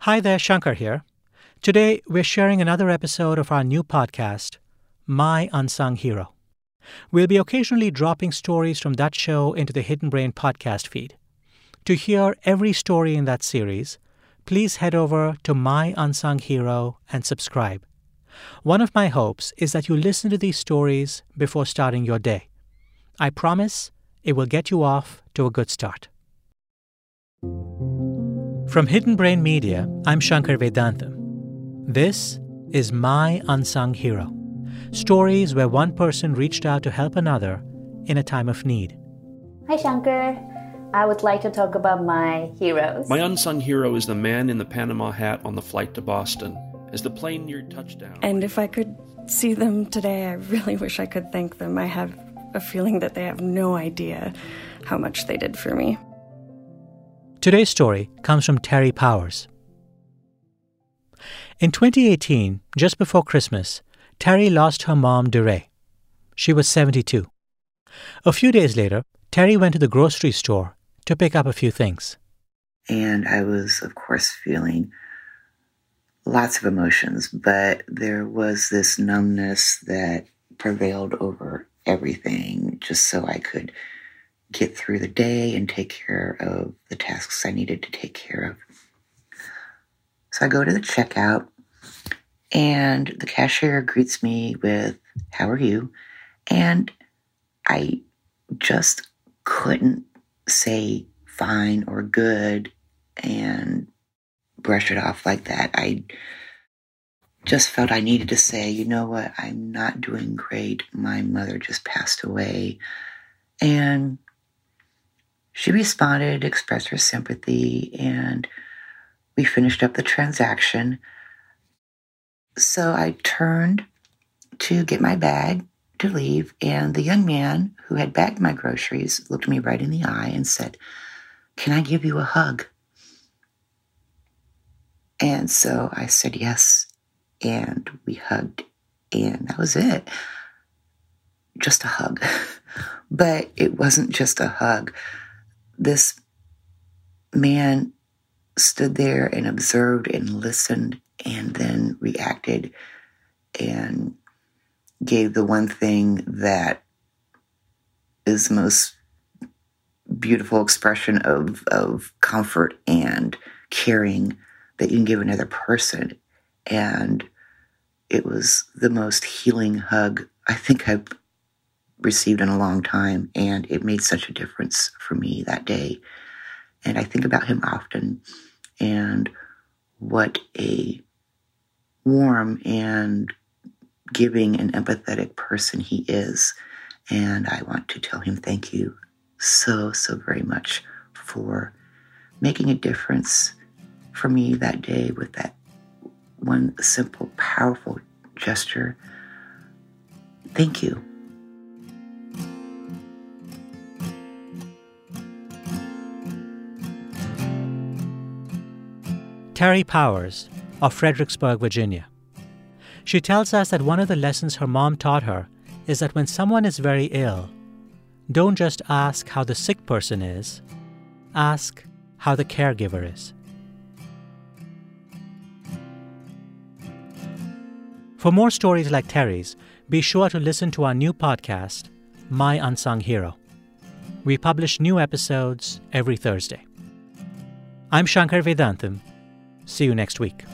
Hi there, Shankar here. Today, we're sharing another episode of our new podcast, My Unsung Hero. We'll be occasionally dropping stories from that show into the Hidden Brain podcast feed. To hear every story in that series, please head over to My Unsung Hero and subscribe. One of my hopes is that you listen to these stories before starting your day. I promise it will get you off to a good start. From Hidden Brain Media, I'm Shankar Vedantam. This is My Unsung Hero. Stories where one person reached out to help another in a time of need. Hi Shankar, I would like to talk about my heroes. My unsung hero is the man in the Panama hat on the flight to Boston. As the plane neared touchdown... And if I could see them today, I really wish I could thank them. I have a feeling that they have no idea how much they did for me. Today's story comes from Terry Powers. In 2018, just before Christmas, Terry lost her mom, DeRay. She was 72. A few days later, Terry went to the grocery store to pick up a few things. And I was, of course, feeling lots of emotions, but there was this numbness that prevailed over everything, just so I could get through the day and take care of the tasks I needed to take care of. So I go to the checkout, and the cashier greets me with, "How are you?" And I just couldn't say fine or good and brush it off like that. I just felt I needed to say, you know what, I'm not doing great. My mother just passed away. And she responded, expressed her sympathy, and we finished up the transaction. So I turned to get my bag to leave, and the young man who had bagged my groceries looked me right in the eye and said, "Can I give you a hug?" And so I said yes, and we hugged, and that was it. Just a hug. But it wasn't just a hug. This man stood there and observed and listened and then reacted and gave the one thing that is the most beautiful expression of comfort and caring that you can give another person. And it was the most healing hug I think I've received in a long time, and it made such a difference for me that day. And I think about him often and what a warm and giving and empathetic person he is. And I want to tell him thank you so very much for making a difference for me that day with that one simple, powerful gesture. Thank you. Terry Powers of Fredericksburg, Virginia. She tells us that one of the lessons her mom taught her is that when someone is very ill, don't just ask how the sick person is, ask how the caregiver is. For more stories like Terry's, be sure to listen to our new podcast, My Unsung Hero. We publish new episodes every Thursday. I'm Shankar Vedantam. See you next week.